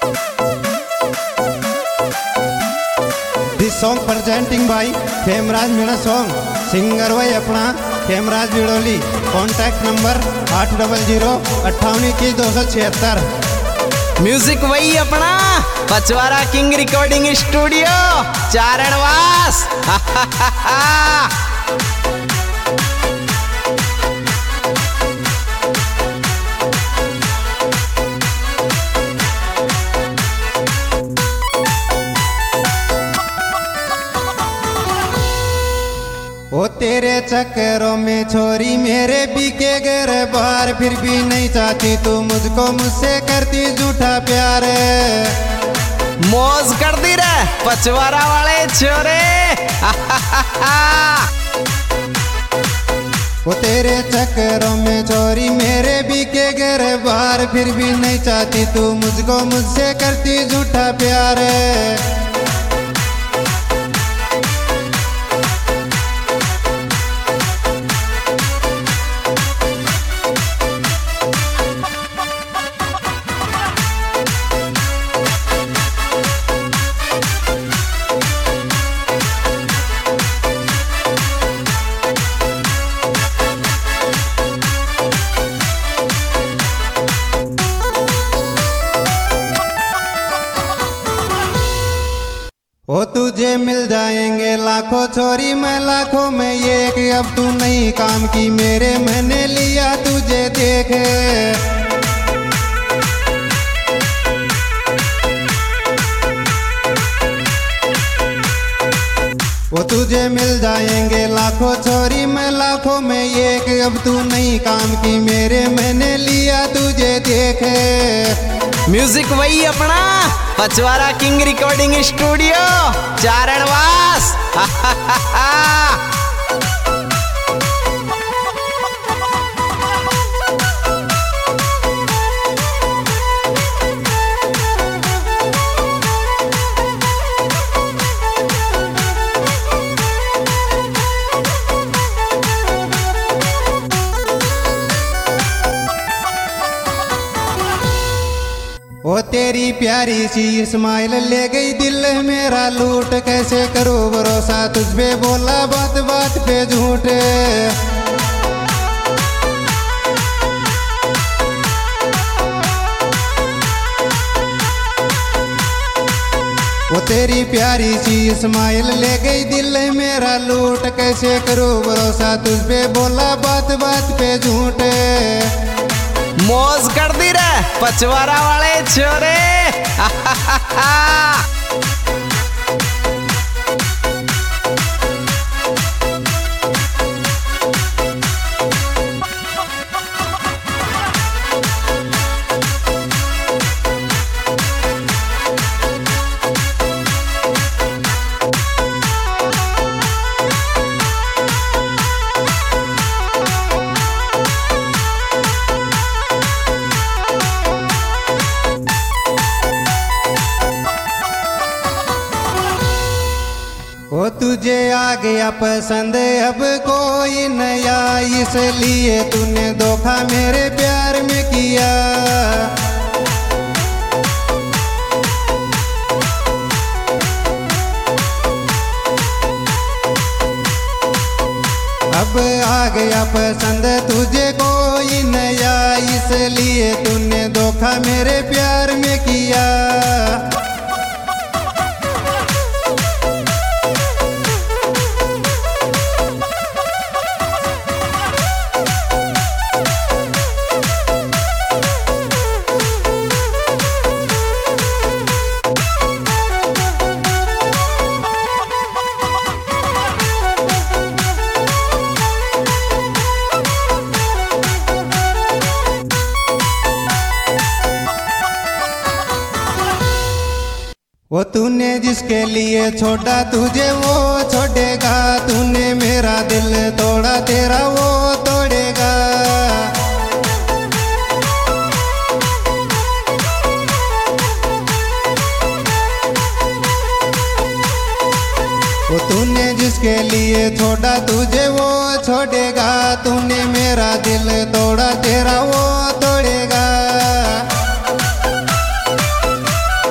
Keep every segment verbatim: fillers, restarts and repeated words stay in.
This song presenting by Khemraj Meena song. Singer भाई अपना Khemraj Bidoli. Contact number आठ double zero अट्ठावन इक्कीस दो सौ छिहत्तर। म्यूजिक वही अपना Pachwara king recording studio Charanwas. ओ तेरे चक्करों में छोरी मेरे बीके घर बाहर, फिर भी नहीं चाहती तू मुझको, मुझसे करती झूठा प्यार। मौज कर दी रे पचवारा वाले छोरे। ओ तेरे चक्करों में छोरी मेरे बीके घर बाहर, फिर भी नहीं चाहती तू मुझको, मुझसे करती झूठा प्यार। ओ तुझे मिल जाएंगे लाखों छोरी मैं लाखों में एक, अब तू नहीं काम की मेरे, मैंने लिया तुझे देख। वो तुझे मिल जाएंगे लाखों छोरी मैं लाखों में एक, अब तू नहीं काम की मेरे, मैंने लिया तुझे देख। म्यूजिक वही अपना Pachwara king recording studio Charanwas. ओ तेरी प्यारी सी स्माइल ले गई दिल मेरा लूट, कैसे करूं भरोसा तुझ पे, बोला बात बात पे झूठ। वो तेरी प्यारी सी स्माइल ले गई दिल मेरा लूट, कैसे करूं भरोसा तुझ पे, बोला बात बात पे झूठ। मौज कर दी रे पचवारा वाले छोरे। ओ तुझे आ गया पसंद अब कोई नया, इसलिए तूने धोखा मेरे प्यार में किया। अब आ गया पसंद तुझे कोई नया, इसलिए तूने धोखा मेरे प्यार में किया। वो तूने जिसके लिए छोड़ा तुझे वो छोड़ेगा, तूने मेरा दिल तोड़ा तेरा वो तोड़ेगा। वो तूने जिसके लिए छोड़ा तुझे वो छोड़ेगा, तूने मेरा दिल तोड़ा तेरा वो तोड़ेगा।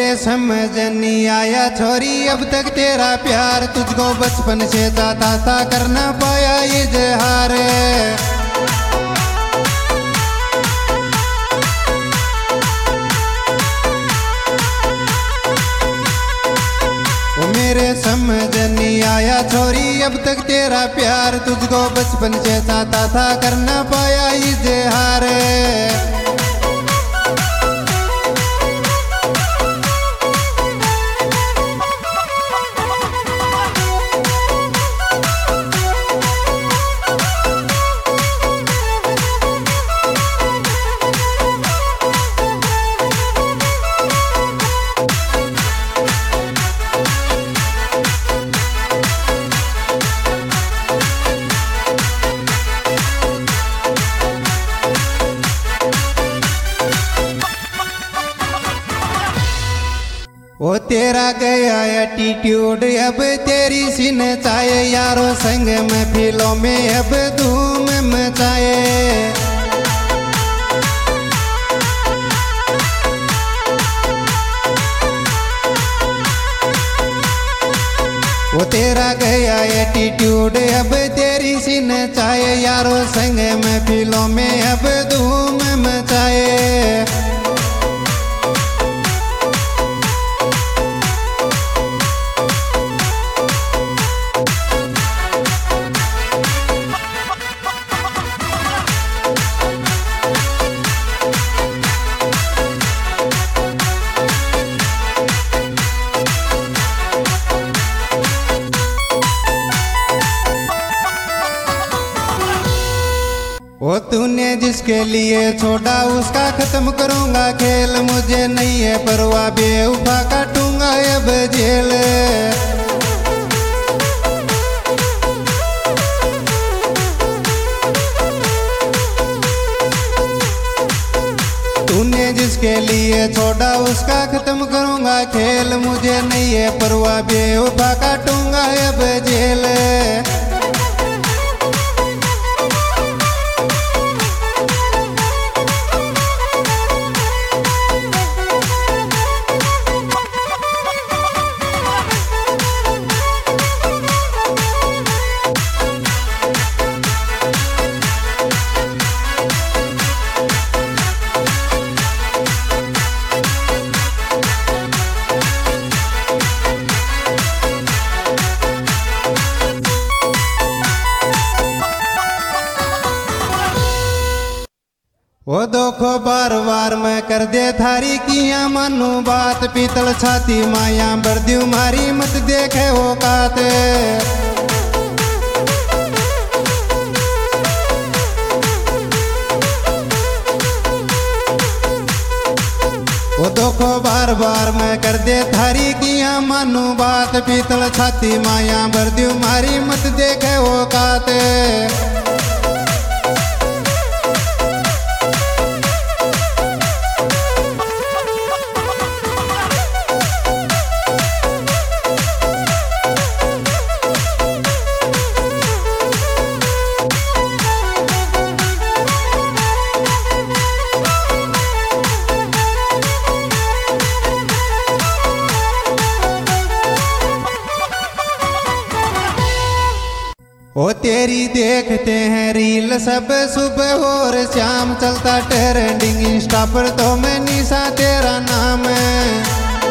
समझ नहीं आया छोरी अब तक तेरा प्यार, तुझको बचपन से चाहता था करना पाया इजहार। मेरे समझ नहीं आया छोरी अब तक तेरा प्यार, तुझको बचपन से चाहता था करना पाया इजहार। वो तेरा गया एटीट्यूड अब तेरी सीन चाहे, यारों संग महफिलों में अब धूम मचाए। वो तेरा गया एटीट्यूड अब तेरी सीन चाहे, यारों संग महफिलों में अब धूम मचाए। वो तूने जिसके लिए छोड़ा उसका खत्म करूंगा खेल, मुझे नहीं है परवाह बेवफा काटूंगा अब जेल। तूने जिसके लिए छोड़ा उसका खत्म करूंगा खेल, मुझे नहीं है परवाह बेवफा काटूंगा अब जेल। वो देखो बार बार मैं कर दे थारी किया मानू बात, पीतल छाती माया भर द्यू मारी मत देखे वो काते। वो देखो बार बार मैं कर दे थारी किया मानू बात, पीतल छाती माया भर द्यू मारी मत देखे वो काते। वो तेरी देखते हैं रील सब सुबह और शाम, चलता ट्रेंडिंग इंस्टा पर तो मैं निशा तेरा नाम है।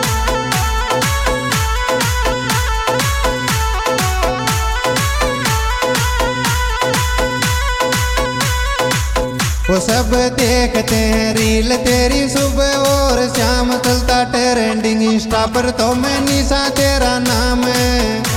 वो सब देखते हैं रील तेरी सुबह और शाम, चलता ट्रेंडिंग इंस्टा पर तो मैं निशा तेरा नाम है।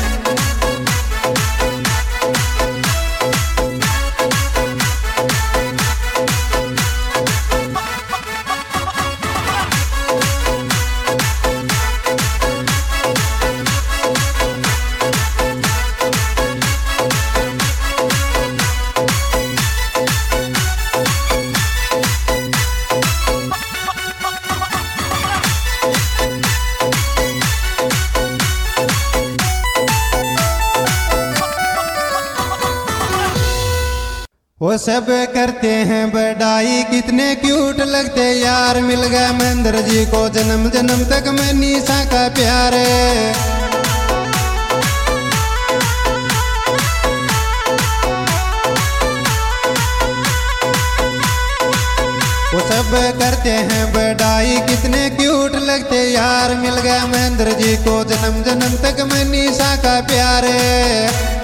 वो सब करते हैं बड़ाई कितने क्यूट लगते यार, मिल गया महेंद्र जी को जन्म जन्म तक मैं निशा का प्यार। वो सब करते हैं बड़ाई कितने क्यूट लगते यार, मिल गया महेंद्र जी को जन्म जन्म तक मैं निशा का प्यार।